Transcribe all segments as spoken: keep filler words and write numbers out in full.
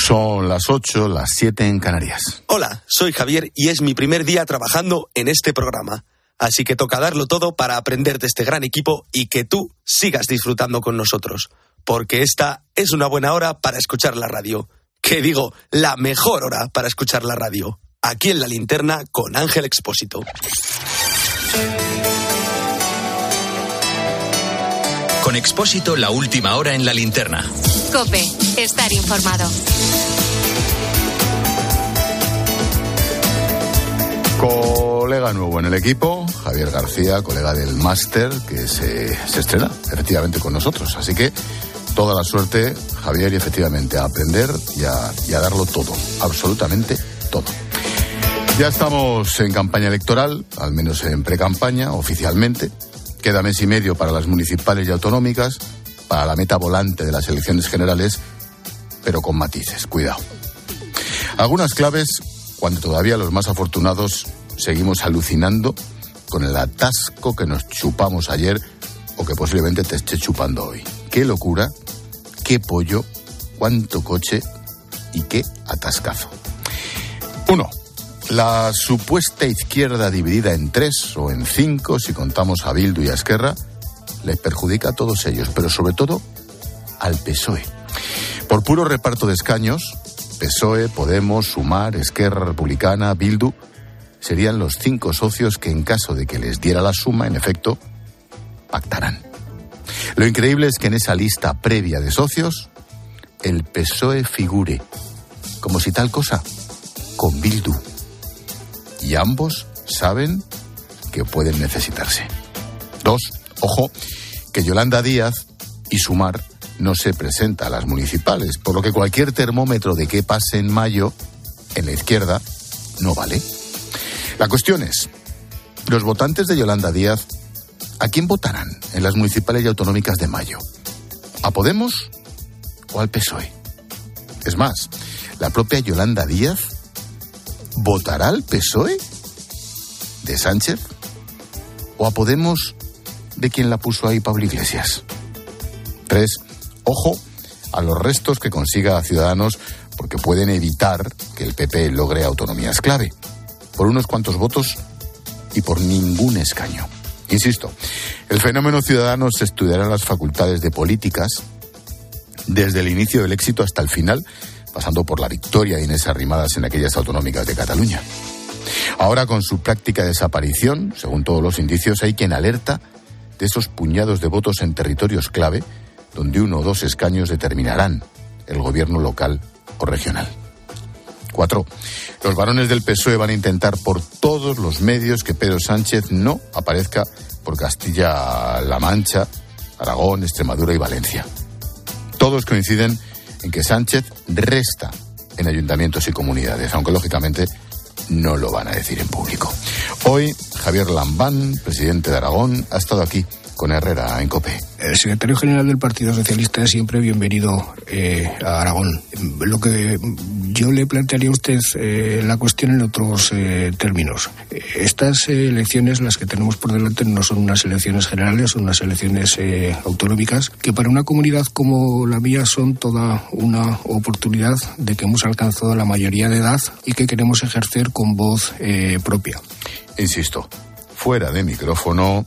Son las ocho, las siete en Canarias. Hola, soy Javier y es mi primer día trabajando en este programa. Así que toca darlo todo para aprender de este gran equipo y que tú sigas disfrutando con nosotros. Porque esta es una buena hora para escuchar la radio. Que digo, la mejor hora para escuchar la radio. Aquí en La Linterna con Ángel Expósito. Con Expósito, la última hora en La Linterna. COPE, estar informado. Colega nuevo en el equipo, Javier García, colega del máster, que se, se estrena efectivamente con nosotros. Así que toda la suerte, Javier, y efectivamente a aprender y a, y a darlo todo, absolutamente todo. Ya estamos en campaña electoral, al menos en precampaña, oficialmente. Queda mes y medio para las municipales y autonómicas, para la meta volante de las elecciones generales, pero con matices, cuidado. Algunas claves cuando todavía los más afortunados seguimos alucinando con el atasco que nos chupamos ayer o que posiblemente te esté chupando hoy. ¡Qué locura! ¡Qué pollo! ¡Cuánto coche! ¡Y qué atascazo! Uno. La supuesta izquierda dividida en tres o en cinco, si contamos a Bildu y a Esquerra, les perjudica a todos ellos, pero sobre todo al P S O E. Por puro reparto de escaños, P S O E, Podemos, Sumar, Esquerra Republicana, Bildu, serían los cinco socios que en caso de que les diera la suma, en efecto, pactarán. Lo increíble es que en esa lista previa de socios, el P S O E figure, como si tal cosa, con Bildu. Y ambos saben que pueden necesitarse. Dos, ojo, que Yolanda Díaz y Sumar no se presenta a las municipales, por lo que cualquier termómetro de qué pase en mayo en la izquierda no vale. La cuestión es, los votantes de Yolanda Díaz, ¿a quién votarán en las municipales y autonómicas de mayo? ¿A Podemos o al P S O E? Es más, la propia Yolanda Díaz ¿votará al P S O E de Sánchez o a Podemos de quien la puso ahí Pablo Iglesias? Tres, ojo a los restos que consiga a Ciudadanos porque pueden evitar que el P P logre autonomías clave, por unos cuantos votos y por ningún escaño. Insisto, el fenómeno Ciudadanos se estudiará en las facultades de políticas desde el inicio del éxito hasta el final, pasando por la victoria de Inés Arrimadas en aquellas autonómicas de Cataluña. Ahora, con su práctica desaparición, según todos los indicios, hay quien alerta de esos puñados de votos en territorios clave, donde uno o dos escaños determinarán el gobierno local o regional. Cuatro. Los varones del P S O E van a intentar por todos los medios que Pedro Sánchez no aparezca por Castilla-La Mancha, Aragón, Extremadura y Valencia. Todos coinciden en que Sánchez resta en ayuntamientos y comunidades, aunque lógicamente no lo van a decir en público. Hoy, Javier Lambán, presidente de Aragón, ha estado aquí con Herrera en COPE. El secretario general del Partido Socialista es siempre bienvenido eh, a Aragón. Lo que yo le plantearía a usted eh, la cuestión en otros eh, términos. Estas eh, elecciones, las que tenemos por delante, no son unas elecciones generales, son unas elecciones eh, autonómicas, que para una comunidad como la mía son toda una oportunidad de que hemos alcanzado la mayoría de edad y que queremos ejercer con voz eh, propia. Insisto, fuera de micrófono,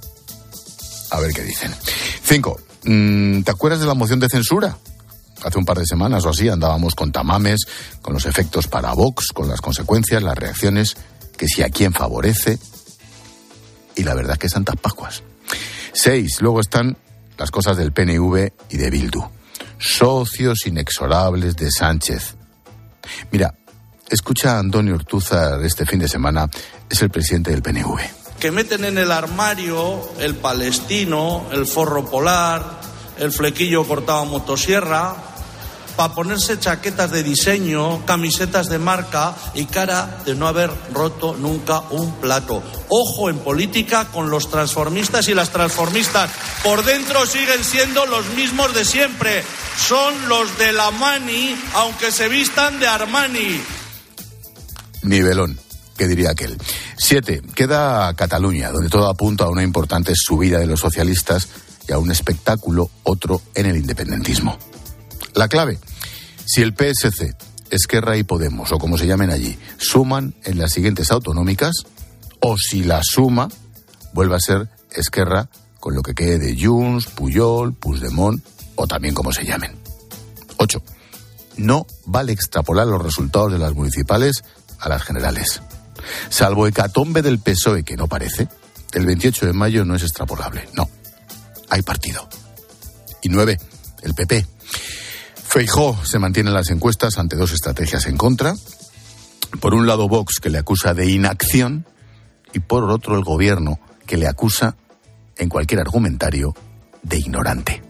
a ver qué dicen. Cinco, ¿te acuerdas de la moción de censura? Hace un par de semanas o así andábamos con tamames, con los efectos para Vox, con las consecuencias, las reacciones, que si a quién favorece. Y la verdad es que Santas Pascuas. Seis, luego están las cosas del P N V y de Bildu. Socios inexorables de Sánchez. Mira, escucha a Antonio Ortúzar este fin de semana, es el presidente del P N V. Que meten en el armario el palestino, el forro polar, el flequillo cortado a motosierra, para ponerse chaquetas de diseño, camisetas de marca y cara de no haber roto nunca un plato. Ojo en política con los transformistas y las transformistas. Por dentro siguen siendo los mismos de siempre. Son los de la Mani, aunque se vistan de Armani. Nivelón, ¿qué diría aquel? Siete, queda Cataluña, donde todo apunta a una importante subida de los socialistas y a un espectáculo, otro en el independentismo. La clave, si el P S C Esquerra y Podemos, o como se llamen allí, suman en las siguientes autonómicas, o si la suma, vuelve a ser Esquerra con lo que quede de Junts, Pujol, Puigdemont, o también como se llamen. Ocho. No vale extrapolar los resultados de las municipales a las generales. Salvo hecatombe del P S O E, que no parece, el veintiocho de mayo no es extrapolable. No, hay partido. Y nueve, el P P. Feijóo se mantiene en las encuestas ante dos estrategias en contra. Por un lado, Vox, que le acusa de inacción, y por otro, el gobierno, que le acusa, en cualquier argumentario, de ignorante.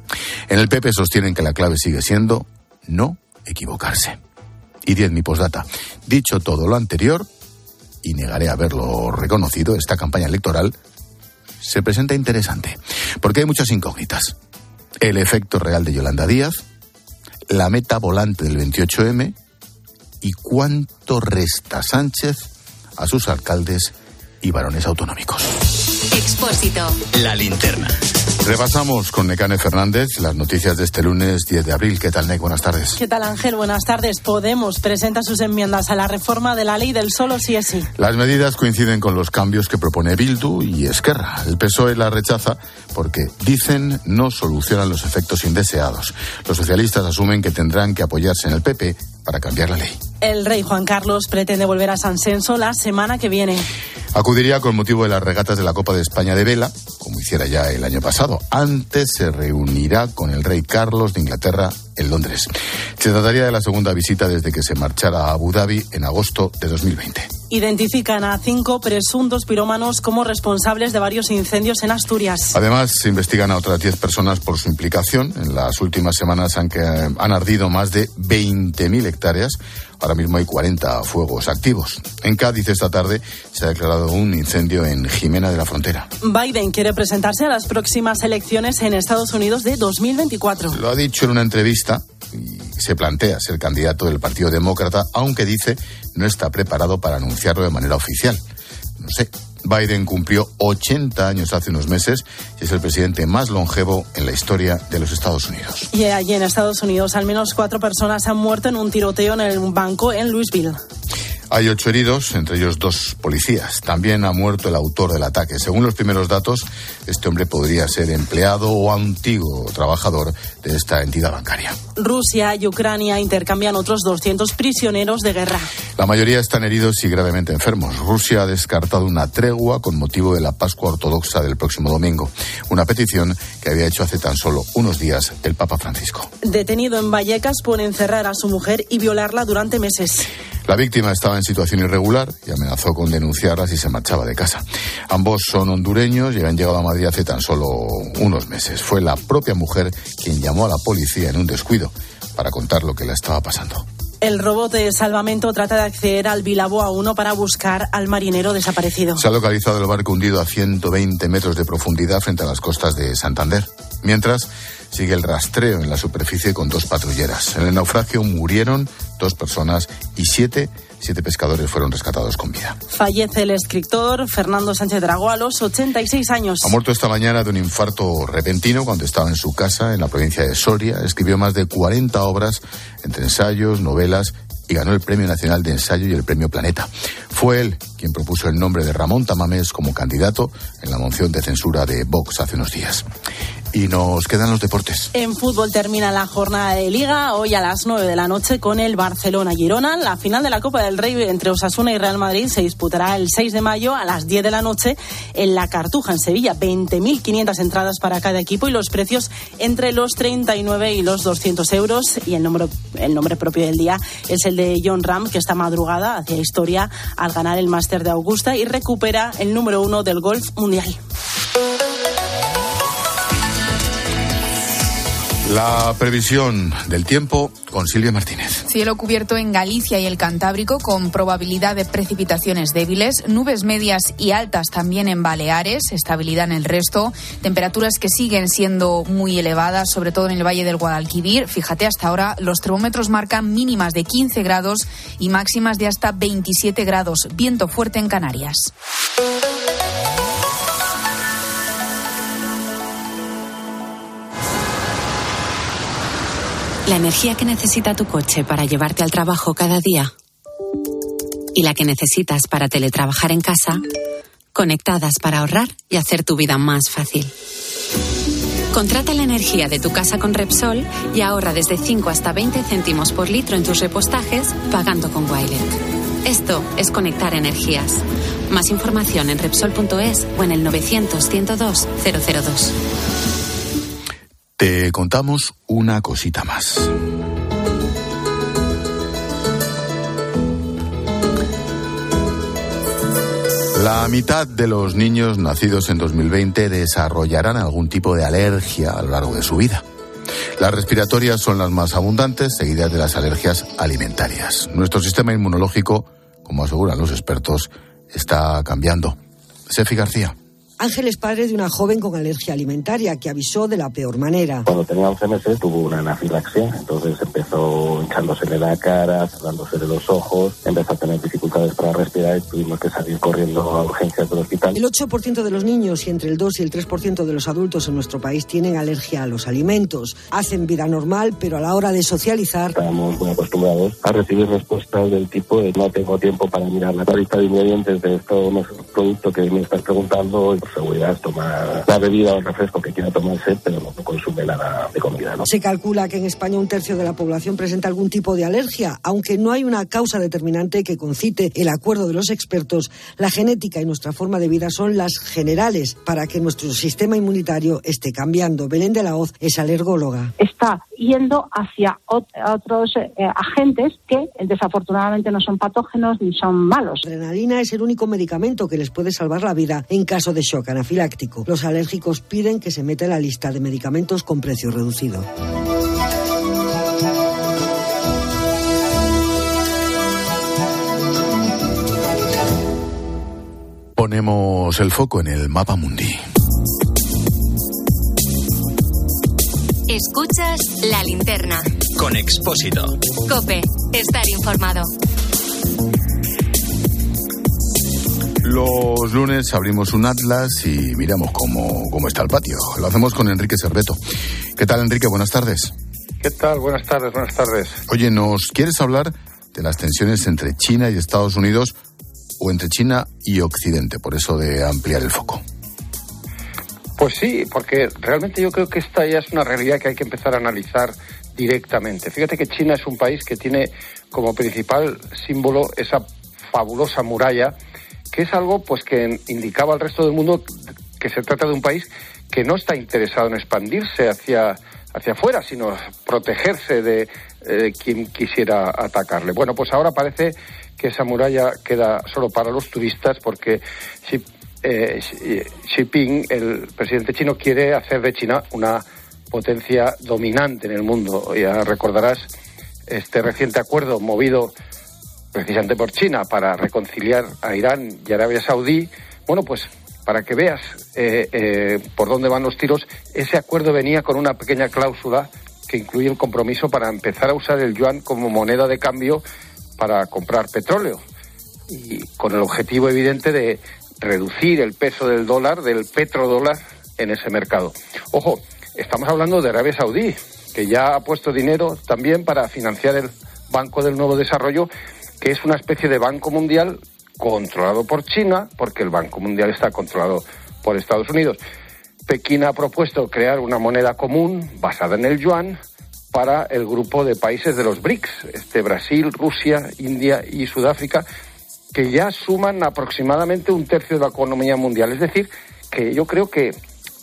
En el P P sostienen que la clave sigue siendo no equivocarse. Y diez, mi postdata. Dicho todo lo anterior, y negaré haberlo reconocido, esta campaña electoral se presenta interesante, porque hay muchas incógnitas. El efecto real de Yolanda Díaz, la meta volante del veintiocho eme y cuánto resta Sánchez a sus alcaldes y varones autonómicos. Expósito. La linterna. Repasamos con Nekane Fernández las noticias de este lunes diez de abril. ¿Qué tal, Nek? Buenas tardes. ¿Qué tal, Ángel? Buenas tardes. Podemos presenta sus enmiendas a la reforma de la ley del solo sí es sí. Las medidas coinciden con los cambios que propone Bildu y Esquerra. El P S O E la rechaza porque, dicen, no solucionan los efectos indeseados. Los socialistas asumen que tendrán que apoyarse en el P P para cambiar la ley. El rey Juan Carlos pretende volver a San Senso la semana que viene. Acudiría con motivo de las regatas de la Copa de España de vela, como hiciera ya el año pasado. Antes se reunirá con el rey Carlos de Inglaterra en Londres. Se trataría de la segunda visita desde que se marchara a Abu Dhabi en agosto de dos mil veinte. Identifican a cinco presuntos pirómanos como responsables de varios incendios en Asturias. Además, se investigan a otras diez personas por su implicación. En las últimas semanas han, que, han ardido más de veinte mil hectáreas. Ahora mismo hay cuarenta fuegos activos. En Cádiz esta tarde se ha declarado un incendio en Jimena de la Frontera. Biden quiere presentarse a las próximas elecciones en Estados Unidos de dos mil veinticuatro. Lo ha dicho en una entrevista y se plantea ser candidato del Partido Demócrata, aunque dice no está preparado para anunciarlo de manera oficial. No sé. Biden cumplió ochenta años hace unos meses y es el presidente más longevo en la historia de los Estados Unidos. Y allí en Estados Unidos al menos cuatro personas han muerto en un tiroteo en un banco en Louisville. Hay ocho heridos, entre ellos dos policías. También ha muerto el autor del ataque. Según los primeros datos, este hombre podría ser empleado o antiguo trabajador de esta entidad bancaria. Rusia y Ucrania intercambian otros doscientos prisioneros de guerra. La mayoría están heridos y gravemente enfermos. Rusia ha descartado una tregua con motivo de la Pascua Ortodoxa del próximo domingo. Una petición que había hecho hace tan solo unos días el Papa Francisco. Detenido en Vallecas por encerrar a su mujer y violarla durante meses. La víctima estaba en situación irregular y amenazó con denunciarla si se marchaba de casa. Ambos son hondureños y habían llegado a Madrid hace tan solo unos meses. Fue la propia mujer quien llamó a la policía en un descuido para contar lo que le estaba pasando. El robot de salvamento trata de acceder al Bilbao uno para buscar al marinero desaparecido. Se ha localizado el barco hundido a ciento veinte metros de profundidad frente a las costas de Santander. Mientras, sigue el rastreo en la superficie con dos patrulleras. En el naufragio murieron dos personas y siete, siete pescadores fueron rescatados con vida. Fallece el escritor Fernando Sánchez Dragó a los ochenta y seis años. Ha muerto esta mañana de un infarto repentino cuando estaba en su casa en la provincia de Soria. Escribió más de cuarenta obras entre ensayos, novelas y ganó el Premio Nacional de Ensayo y el Premio Planeta. Fue él quien propuso el nombre de Ramón Tamames como candidato en la moción de censura de Vox hace unos días. Y nos quedan los deportes. En fútbol termina la jornada de Liga hoy a las nueve de la noche con el Barcelona-Girona. La final de la Copa del Rey entre Osasuna y Real Madrid se disputará el seis de mayo a las diez de la noche en La Cartuja, en Sevilla. veinte mil quinientas entradas para cada equipo y los precios entre los treinta y nueve y los doscientos euros. Y el nombre, el nombre propio del día es el de Jon Rahm, que esta madrugada hacía historia al ganar el Máster de Augusta y recupera el número uno del golf mundial. La previsión del tiempo con Silvia Martínez. Cielo cubierto en Galicia y el Cantábrico con probabilidad de precipitaciones débiles, nubes medias y altas también en Baleares, estabilidad en el resto, temperaturas que siguen siendo muy elevadas, sobre todo en el Valle del Guadalquivir. Fíjate, hasta ahora los termómetros marcan mínimas de quince grados y máximas de hasta veintisiete grados. Viento fuerte en Canarias. La energía que necesita tu coche para llevarte al trabajo cada día y la que necesitas para teletrabajar en casa, conectadas para ahorrar y hacer tu vida más fácil. Contrata la energía de tu casa con Repsol y ahorra desde cinco hasta veinte céntimos por litro en tus repostajes pagando con Wilet. Esto es conectar energías. Más información en Repsol punto es o en el novecientos, ciento dos, cero cero dos. Te contamos una cosita más. La mitad de los niños nacidos en dos mil veinte desarrollarán algún tipo de alergia a lo largo de su vida. Las respiratorias son las más abundantes, seguidas de las alergias alimentarias. Nuestro sistema inmunológico, como aseguran los expertos, está cambiando. Sefi García. Ángel es padre de una joven con alergia alimentaria que avisó de la peor manera. Cuando tenía once meses tuvo una anafilaxia, entonces empezó hinchándosele la cara, cerrándosele los ojos, empezó a tener dificultades para respirar y tuvimos que salir corriendo a urgencias del hospital. El ocho por ciento de los niños y entre el dos y el tres por ciento de los adultos en nuestro país tienen alergia a los alimentos. Hacen vida normal, pero a la hora de socializar... Estamos muy acostumbrados a recibir respuestas del tipo de no tengo tiempo para mirar la lista de ingredientes de estos productos que me estás preguntando. Por seguridad, toma la bebida o el refresco que quiera tomarse, pero no consume nada de comida, ¿no? Se calcula que en España un tercio de la población presenta algún tipo de alergia, aunque no hay una causa determinante que concite el acuerdo de los expertos. La genética y nuestra forma de vida son las generales para que nuestro sistema inmunitario esté cambiando. Belén de la Hoz es alergóloga. Está yendo hacia otros eh, agentes que desafortunadamente no son patógenos ni son malos. La adrenalina es el único medicamento que les puede salvar la vida en caso de shock anafiláctico. Los alérgicos piden que se meta en la lista de medicamentos con precio reducido. Ponemos el foco en el mapa mundi. Escuchas La Linterna. Con Expósito. COPE. Estar informado. Los lunes abrimos un atlas y miramos cómo, cómo está el patio. Lo hacemos con Enrique Serveto. ¿Qué tal, Enrique? Buenas tardes. ¿Qué tal? Buenas tardes, buenas tardes. Oye, ¿nos quieres hablar de las tensiones entre China y Estados Unidos o entre China y Occidente? Por eso de ampliar el foco. Pues sí, porque realmente yo creo que esta ya es una realidad que hay que empezar a analizar directamente. Fíjate que China es un país que tiene como principal símbolo esa fabulosa muralla, que es algo pues que indicaba al resto del mundo que se trata de un país que no está interesado en expandirse hacia, hacia afuera, sino protegerse de eh, quien quisiera atacarle. Bueno, pues ahora parece que esa muralla queda solo para los turistas porque Xi, eh, Xi Jinping, el presidente chino, quiere hacer de China una potencia dominante en el mundo. Ya recordarás este reciente acuerdo movido precisamente por China para reconciliar a Irán y Arabia Saudí. Bueno, pues para que veas eh, eh, por dónde van los tiros, ese acuerdo venía con una pequeña cláusula que incluye el compromiso para empezar a usar el yuan como moneda de cambio para comprar petróleo y con el objetivo evidente de reducir el peso del dólar, del petrodólar en ese mercado. Ojo, estamos hablando de Arabia Saudí, que ya ha puesto dinero también para financiar el Banco del Nuevo Desarrollo, que es una especie de banco mundial controlado por China, porque el Banco Mundial está controlado por Estados Unidos. Pekín ha propuesto crear una moneda común basada en el yuan para el grupo de países de los BRICS, este Brasil, Rusia, India y Sudáfrica, que ya suman aproximadamente un tercio de la economía mundial. Es decir, que yo creo que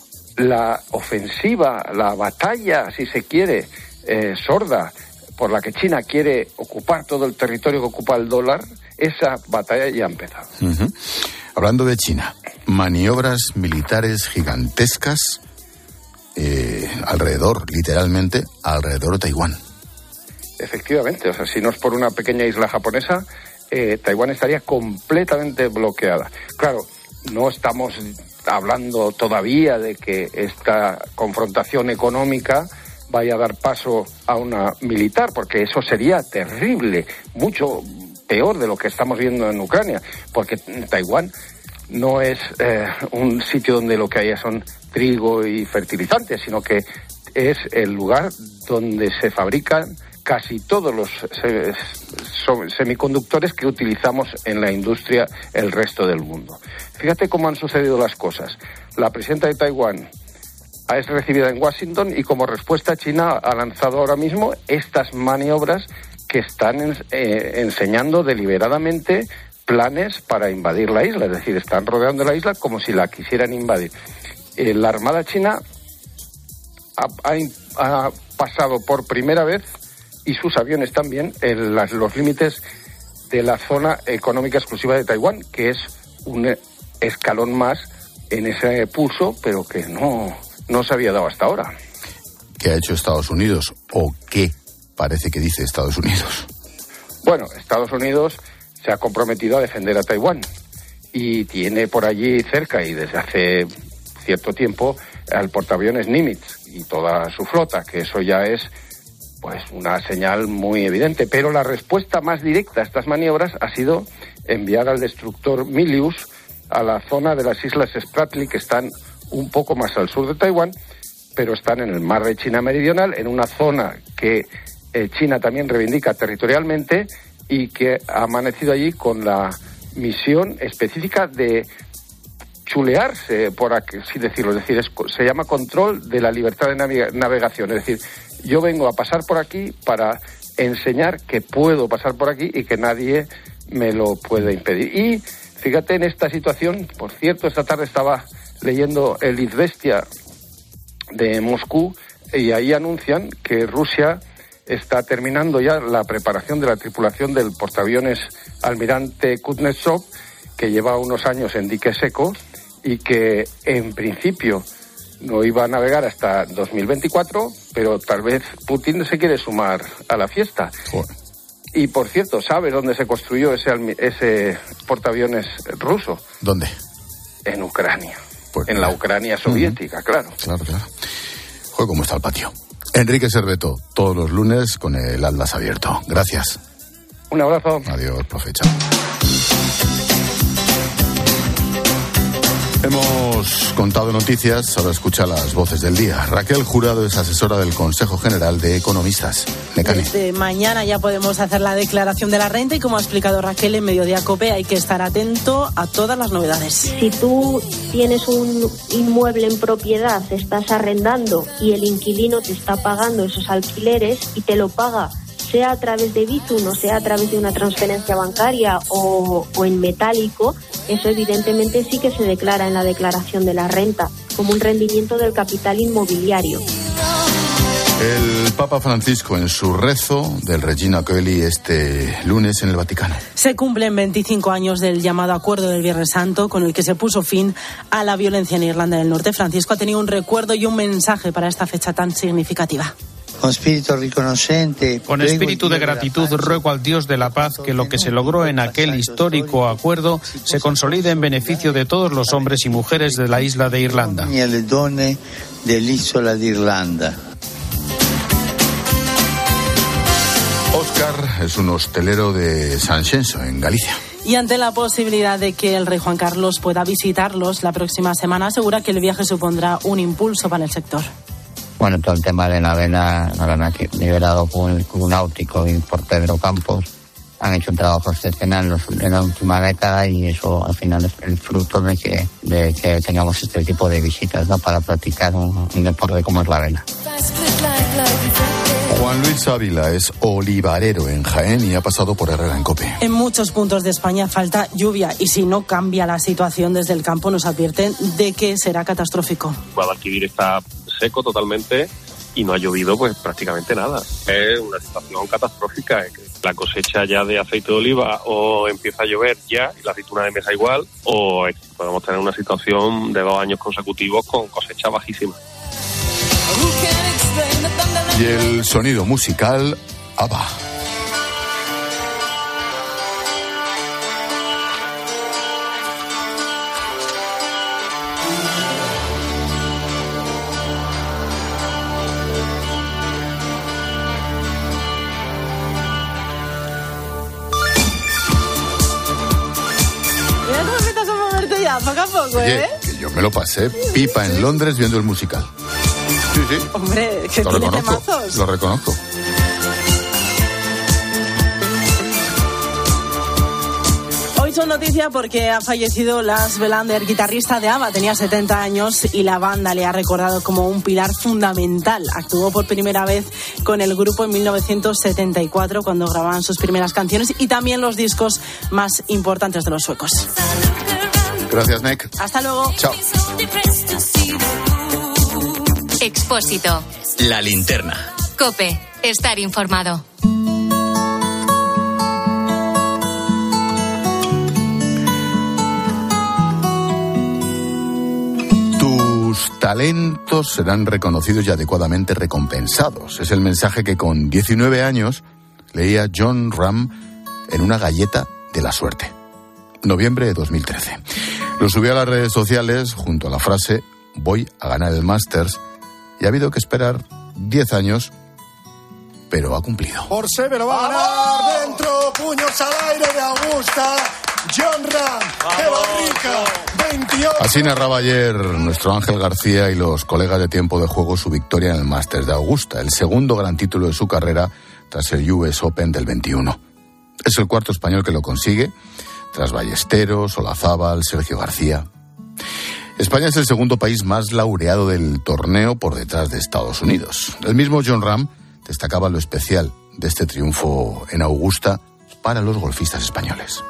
la ofensiva, la batalla, si se quiere, eh, sorda, por la que China quiere ocupar todo el territorio que ocupa el dólar, esa batalla ya ha empezado. Uh-huh. Hablando de China, maniobras militares gigantescas eh, alrededor, literalmente, alrededor de Taiwán. Efectivamente, o sea, si no es por una pequeña isla japonesa, eh, Taiwán estaría completamente bloqueada. Claro, no estamos hablando todavía de que esta confrontación económica vaya a dar paso a una militar, porque eso sería terrible, mucho peor de lo que estamos viendo en Ucrania, porque Taiwán no es eh, un sitio donde lo que haya son trigo y fertilizantes, sino que es el lugar donde se fabrican casi todos los se, semiconductores que utilizamos en la industria el resto del mundo. Fíjate cómo han sucedido las cosas. La presidenta de Taiwán es recibida en Washington y como respuesta China ha lanzado ahora mismo estas maniobras que están eh, enseñando deliberadamente planes para invadir la isla, es decir, están rodeando la isla como si la quisieran invadir. Eh, la Armada China ha, ha, ha pasado por primera vez, y sus aviones también, en las, los límites de la zona económica exclusiva de Taiwán, que es un escalón más en ese pulso, pero que no, no se había dado hasta ahora. ¿Qué ha hecho Estados Unidos? ¿O qué parece que dice Estados Unidos? Bueno, Estados Unidos se ha comprometido a defender a Taiwán y tiene por allí cerca, y desde hace cierto tiempo, al portaaviones Nimitz y toda su flota, que eso ya es pues una señal muy evidente. Pero la respuesta más directa a estas maniobras ha sido enviar al destructor Milius a la zona de las islas Spratly, que están un poco más al sur de Taiwán, pero están en el mar de China Meridional, en una zona que eh, China también reivindica territorialmente y que ha amanecido allí con la misión específica de chulearse, por así decirlo. Es decir, es, se llama control de la libertad de navega- navegación. Es decir, yo vengo a pasar por aquí para enseñar que puedo pasar por aquí y que nadie me lo puede impedir. Y fíjate en esta situación, por cierto, esta tarde estaba leyendo el Izvestia de Moscú y ahí anuncian que Rusia está terminando ya la preparación de la tripulación del portaaviones Almirante Kuznetsov, que lleva unos años en dique seco y que en principio no iba a navegar hasta dos mil veinticuatro, pero tal vez Putin se quiere sumar a la fiesta. Joder. Y por cierto, ¿sabes dónde se construyó ese, ese portaaviones ruso? ¿Dónde? En Ucrania. Pues en claro. la Ucrania soviética, uh-huh. claro. Claro, claro. Joder, ¿cómo está el patio? Enrique Serveto, todos los lunes con el Atlas abierto. Gracias. Un abrazo. Adiós, profe. Chao. Hemos contado noticias, ahora escucha las voces del día. Raquel Jurado es asesora del Consejo General de Economistas. Necane. Desde mañana ya podemos hacer la declaración de la renta y, como ha explicado Raquel en Mediodía COPE, hay que estar atento a todas las novedades. Si tú tienes un inmueble en propiedad, estás arrendando y el inquilino te está pagando esos alquileres y te lo paga, sea a través de Bizum o sea a través de una transferencia bancaria o, o en metálico, eso evidentemente sí que se declara en la declaración de la renta como un rendimiento del capital inmobiliario. El Papa Francisco en su rezo del Regina Coeli este lunes en el Vaticano. Se cumplen veinticinco años del llamado Acuerdo del Viernes Santo, con el que se puso fin a la violencia en Irlanda del Norte. Francisco ha tenido un recuerdo y un mensaje para esta fecha tan significativa. Con espíritu reconocente. Con espíritu de gratitud ruego al Dios de la paz que lo que se logró en aquel histórico acuerdo se consolide en beneficio de todos los hombres y mujeres de la isla de Irlanda. Y le donne dell'isola di Irlanda. Óscar es un hostelero de Sanxenxo, en Galicia. Y ante la posibilidad de que el rey Juan Carlos pueda visitarlos la próxima semana, asegura que el viaje supondrá un impulso para el sector. Bueno, todo el tema de la vela, la verdad que liderado por el Club Náutico y por Pedro Campos, han hecho un trabajo excepcional en la última década y eso al final es el fruto de que, de que tengamos este tipo de visitas, ¿no? Para practicar un, un deporte como es la vela. Juan Luis Ávila es olivarero en Jaén y ha pasado por Herrera en COPE. En muchos puntos de España falta lluvia y si no cambia la situación desde el campo nos advierten de que será catastrófico. Guadalquivir está seco totalmente y no ha llovido pues prácticamente nada. Es una situación catastrófica. La cosecha ya de aceite de oliva o empieza a llover ya y la aceituna de mesa igual, o podemos tener una situación de dos años consecutivos con cosecha bajísima. Y el sonido musical ABBA. Mira cómo empiezas a moverte ya, poco a poco, Oye, ¿eh? que yo me lo pasé pipa en Londres viendo el musical. Sí, sí. Hombre, que lo tiene reconozco, temazos. lo reconozco. Hoy son noticia porque ha fallecido Lars Welander, guitarrista de ABBA. Tenía setenta años y la banda le ha recordado como un pilar fundamental. Actuó por primera vez con el grupo en mil novecientos setenta y cuatro, cuando grababan sus primeras canciones y también los discos más importantes de los suecos. Gracias, Nick. Hasta luego. Chao. Expósito. La linterna. COPE. Estar informado. Tus talentos serán reconocidos y adecuadamente recompensados. Es el mensaje que con diecinueve años leía Jon Rahm en una galleta de la suerte. Noviembre de dos mil trece. Lo subió a las redes sociales junto a la frase "voy a ganar el Masters", y ha habido que esperar diez años, pero ha cumplido. Por Seve lo va a ganar, dentro, puños al aire de Augusta, Jon Rahm, de Barrica, veintiocho. Así narraba ayer nuestro Ángel García y los colegas de Tiempo de Juego su victoria en el Masters de Augusta, el segundo gran título de su carrera tras el U S Open del veintiuno. Es el cuarto español que lo consigue, tras Ballesteros, Olazábal, Sergio García. España es el segundo país más laureado del torneo por detrás de Estados Unidos. El mismo Jon Rahm destacaba lo especial de este triunfo en Augusta para los golfistas españoles.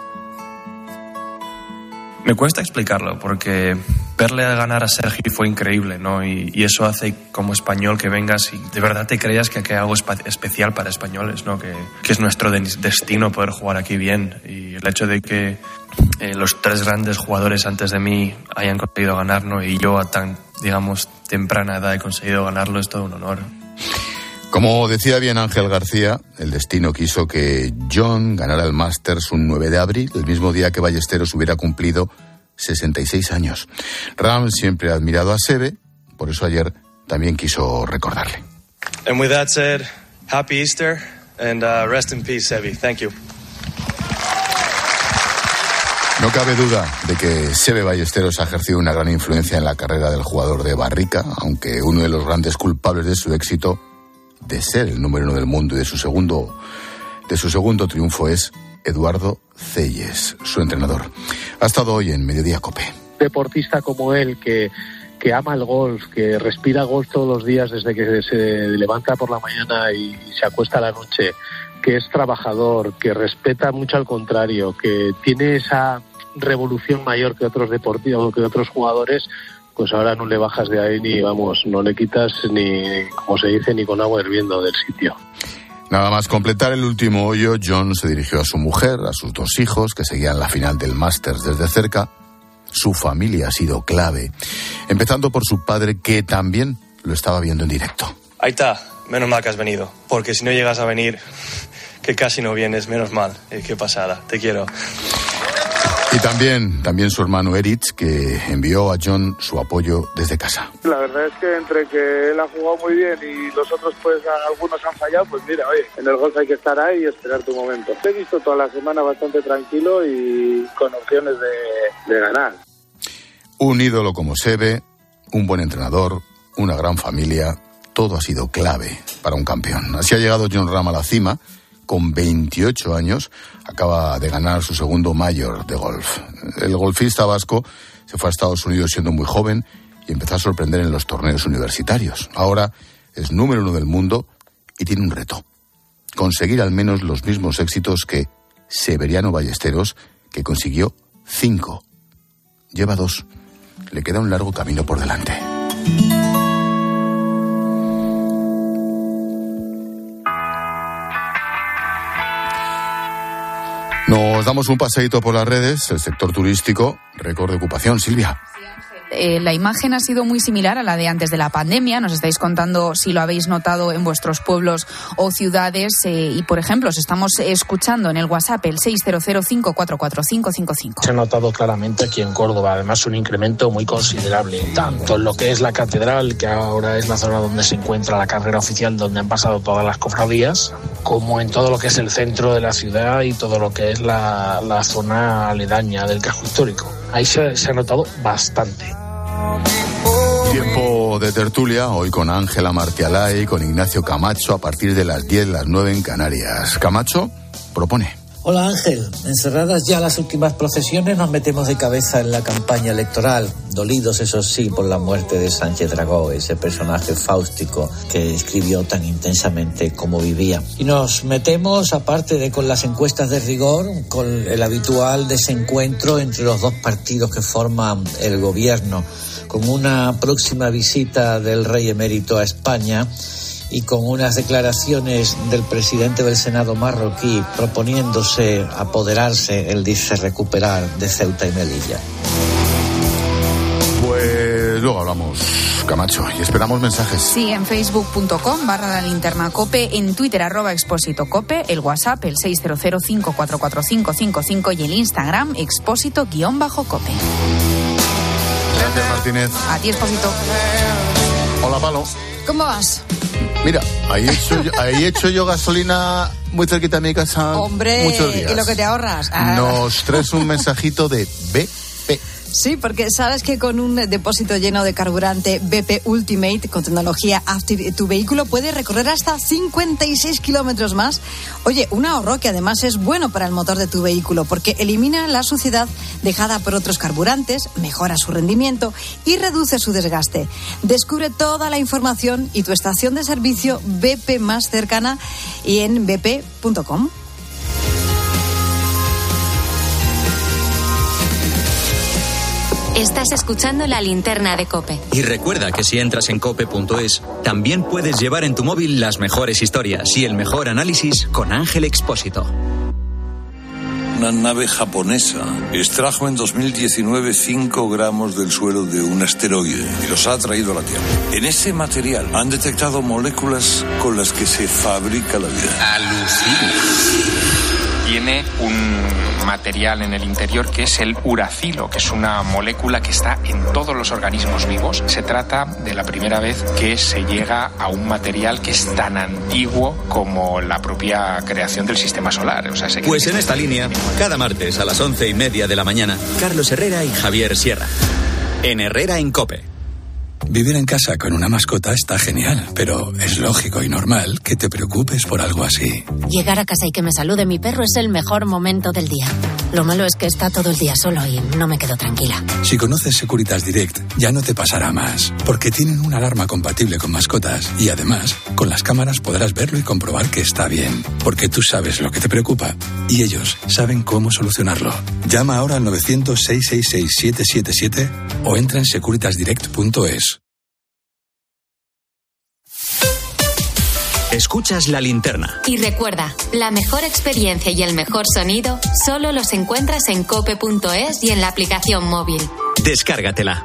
Me cuesta explicarlo porque verle a ganar a Sergi fue increíble, ¿no? Y, y eso hace como español que vengas y de verdad te creas que hay algo espa- especial para españoles, ¿no? Que, que es nuestro de- destino poder jugar aquí bien. Y el hecho de que eh, los tres grandes jugadores antes de mí hayan conseguido ganar, ¿no? Y yo a tan, digamos, temprana edad he conseguido ganarlo, es todo un honor. Como decía bien Ángel García, el destino quiso que Jon ganara el Masters un nueve de abril, el mismo día que Ballesteros hubiera cumplido sesenta y seis años. Rahm siempre ha admirado a Seve, por eso ayer también quiso recordarle. And with that said, happy Easter and uh, rest in peace, Sevi. Thank you. No cabe duda de que Seve Ballesteros ha ejercido una gran influencia en la carrera del jugador de Barrica, aunque uno de los grandes culpables de su éxito, de ser el número uno del mundo y de su segundo, de su segundo triunfo, es Eduardo Celles, su entrenador. Ha estado hoy en Mediodía COPE. Deportista como él, que, que ama el golf, que respira golf todos los días desde que se levanta por la mañana y se acuesta a la noche, que es trabajador, que respeta mucho al contrario, que tiene esa revolución mayor que otros deportivos, que otros jugadores, pues ahora no le bajas de ahí ni, vamos, no le quitas ni, como se dice, ni con agua hirviendo del sitio. Nada más completar el último hoyo, Jon se dirigió a su mujer, a sus dos hijos, que seguían la final del Masters desde cerca. Su familia ha sido clave, empezando por su padre, que también lo estaba viendo en directo. Ahí está, menos mal que has venido, porque si no llegas a venir, que casi no vienes, menos mal. Eh, qué pasada, te quiero. Y también, también su hermano Eritz, que envió a Jon su apoyo desde casa. La verdad es que entre que él ha jugado muy bien y los otros, pues algunos han fallado, pues mira, oye, en el golf hay que estar ahí y esperar tu momento. Te he visto toda la semana bastante tranquilo y con opciones de, de ganar. Un ídolo como Seve, un buen entrenador, una gran familia, todo ha sido clave para un campeón. Así ha llegado Jon Rahm a la cima. Con veintiocho años, acaba de ganar su segundo Major de golf. El golfista vasco se fue a Estados Unidos siendo muy joven y empezó a sorprender en los torneos universitarios. Ahora es número uno del mundo y tiene un reto: conseguir al menos los mismos éxitos que Severiano Ballesteros, que consiguió cinco. Lleva dos. Le queda un largo camino por delante. Nos damos un paseíto por las redes, el sector turístico, récord de ocupación. Silvia. Eh, la imagen ha sido muy similar a la de antes de la pandemia. Nos estáis contando si lo habéis notado en vuestros pueblos o ciudades. Eh, y, por ejemplo, os estamos escuchando en el WhatsApp el seis cero cero, cinco cuatro cuatro, cinco cinco cinco. Se ha notado claramente aquí en Córdoba, además un incremento muy considerable, tanto en lo que es la catedral, que ahora es la zona donde se encuentra la carrera oficial, donde han pasado todas las cofradías, como en todo lo que es el centro de la ciudad y todo lo que es la, la zona aledaña del casco histórico. Ahí se, se ha notado bastante. Tiempo de tertulia, hoy con Ángela Martialay, con Ignacio Camacho, a partir de las diez, las nueve en Canarias. Camacho propone. Hola Ángel, encerradas ya las últimas procesiones nos metemos de cabeza en la campaña electoral, dolidos eso sí por la muerte de Sánchez Dragó, ese personaje fáustico que escribió tan intensamente como vivía. Y nos metemos, aparte de con las encuestas de rigor, con el habitual desencuentro entre los dos partidos que forman el gobierno, con una próxima visita del rey emérito a España y con unas declaraciones del presidente del Senado marroquí proponiéndose apoderarse, él dice, recuperar de Ceuta y Melilla. Pues luego hablamos, Camacho, y esperamos mensajes. Sí, en facebook.com barra la linterna cope, en Twitter arroba expósito cope, el WhatsApp el seis cero cero cinco cuatro cuatro cinco cinco cinco y el Instagram expósito guión bajo cope. Gracias, Martínez. A ti, Expósito. Hola, Palo. ¿Cómo vas? Mira, ahí he hecho yo, ahí he hecho yo gasolina muy cerquita de mi casa. Hombre, muchos días. ¿y lo que te ahorras? Ah. Nos traes un mensajito de B P. Sí, porque sabes que con un depósito lleno de carburante B P Ultimate con tecnología Active, tu vehículo puede recorrer hasta cincuenta y seis kilómetros más. Oye, un ahorro que además es bueno para el motor de tu vehículo porque elimina la suciedad dejada por otros carburantes, mejora su rendimiento y reduce su desgaste. Descubre toda la información y tu estación de servicio B P más cercana y en b p punto com. Estás escuchando La Linterna de COPE. Y recuerda que si entras en cope punto es, también puedes llevar en tu móvil las mejores historias y el mejor análisis con Ángel Expósito. Una nave japonesa extrajo en dos mil diecinueve cinco gramos del suelo de un asteroide y los ha traído a la Tierra. En ese material han detectado moléculas con las que se fabrica la vida. Alucina. Tiene un material en el interior que es el uracilo, que es una molécula que está en todos los organismos vivos. Se trata de la primera vez que se llega a un material que es tan antiguo como la propia creación del sistema solar. O sea, se pues en esta línea, cada martes a las once y media de la mañana, Carlos Herrera y Javier Sierra. En Herrera en COPE. Vivir en casa con una mascota está genial, pero es lógico y normal que te preocupes por algo así. Llegar a casa y que me salude mi perro es el mejor momento del día. Lo malo es que está todo el día solo y no me quedo tranquila. Si conoces Securitas Direct, ya no te pasará más, porque tienen una alarma compatible con mascotas y además, con las cámaras podrás verlo y comprobar que está bien, porque tú sabes lo que te preocupa y ellos saben cómo solucionarlo. Llama ahora al novecientos, seiscientos sesenta y seis, setecientos setenta y siete o entra en securitas direct punto es. Escuchas La Linterna. Y recuerda, la mejor experiencia y el mejor sonido solo los encuentras en cope punto es y en la aplicación móvil. Descárgatela.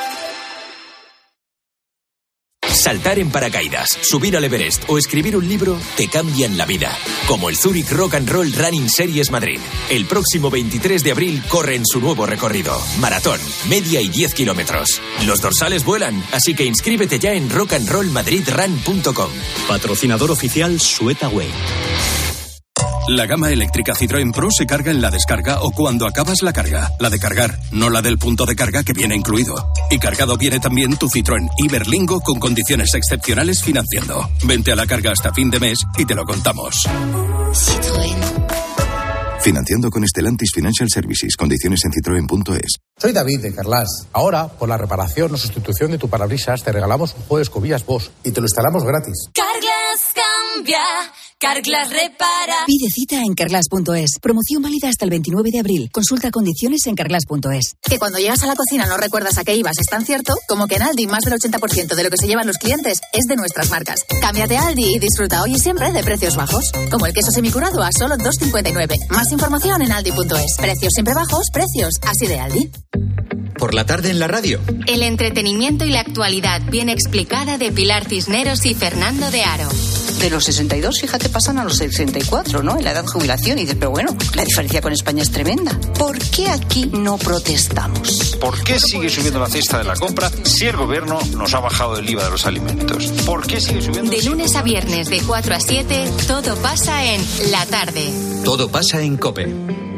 Saltar en paracaídas, subir al Everest o escribir un libro te cambian la vida. Como el Zurich Rock and Roll Running Series Madrid. El próximo veintitrés de abril corre en su nuevo recorrido. Maratón, media y diez kilómetros. Los dorsales vuelan, así que inscríbete ya en rock and roll madrid run punto com. Patrocinador oficial Sweataway. La gama eléctrica Citroën Pro se carga en la descarga o cuando acabas la carga. La de cargar, no la del punto de carga que viene incluido. Y cargado viene también tu Citroën Iberlingo con condiciones excepcionales financiando. Vente a la carga hasta fin de mes y te lo contamos. Citroën. Financiando con Stellantis Financial Services. Condiciones en citroen punto es. Soy David de Carlas. Ahora, por la reparación o sustitución de tu parabrisas, te regalamos un juego de escobillas Bosch y te lo instalamos gratis. Carglass cambia, Carglass repara. Pide cita en carglass punto es. Promoción válida hasta el veintinueve de abril. Consulta condiciones en carglass punto es. Que cuando llegas a la cocina no recuerdas a qué ibas, ¿es tan cierto? Como que en Aldi más del ochenta por ciento de lo que se llevan los clientes es de nuestras marcas. Cámbiate a Aldi y disfruta hoy y siempre de precios bajos. Como el queso semicurado a solo dos cincuenta y nueve. Más información en aldi punto es. Precios siempre bajos, precios así de Aldi. Por la tarde en la radio. El entretenimiento y la actualidad bien explicada de Pilar Cisneros y Fernando de Aro. De los sesenta y dos, fíjate, pasan a los sesenta y cuatro, ¿no? En la edad de jubilación. Y dices, pero bueno, la diferencia con España es tremenda. ¿Por qué aquí no protestamos? ¿Por qué sigue subiendo la cesta de la compra si el gobierno nos ha bajado el I V A de los alimentos? ¿Por qué sigue subiendo? De lunes a viernes, de cuatro a siete, todo pasa en La Tarde. Todo pasa en COPE.